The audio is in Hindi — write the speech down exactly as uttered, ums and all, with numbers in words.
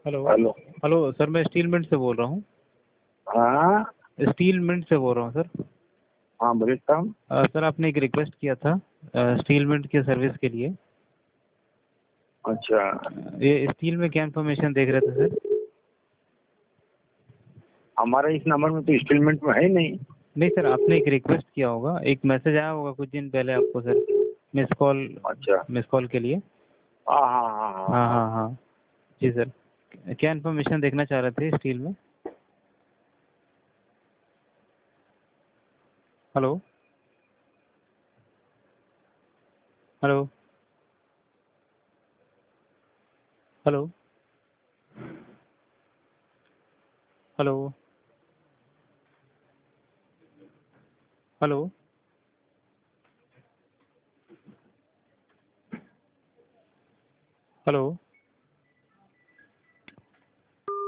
हेलो। हेलो। हेलो सर, मैं स्टील मिंट से बोल रहा हूँ। हाँ स्टील मिंट से बोल रहा हूँ सर। हाँ बोलता हूँ। अ, सर आपने एक रिक्वेस्ट किया था अ, स्टील मिंट की सर्विस के लिए। अच्छा, ये स्टील में क्या इन्फॉर्मेशन देख रहे थे सर? हमारा इस नंबर में तो इंस्टॉलमेंट में है ही नहीं। नहीं सर, आपने एक रिक्वेस्ट किया होगा, एक मैसेज आया होगा कुछ दिन पहले आपको सर, मिस कॉल अच्छा। मिस कॉल के लिए। हाँ हाँ हाँ हाँ हाँ हाँ। हाँ हाँ। जी सर, क्या इन्फॉर्मेशन देखना चाह रहे थे स्टील में? Hello. Hello. Hello. Hello. Hello. Hello.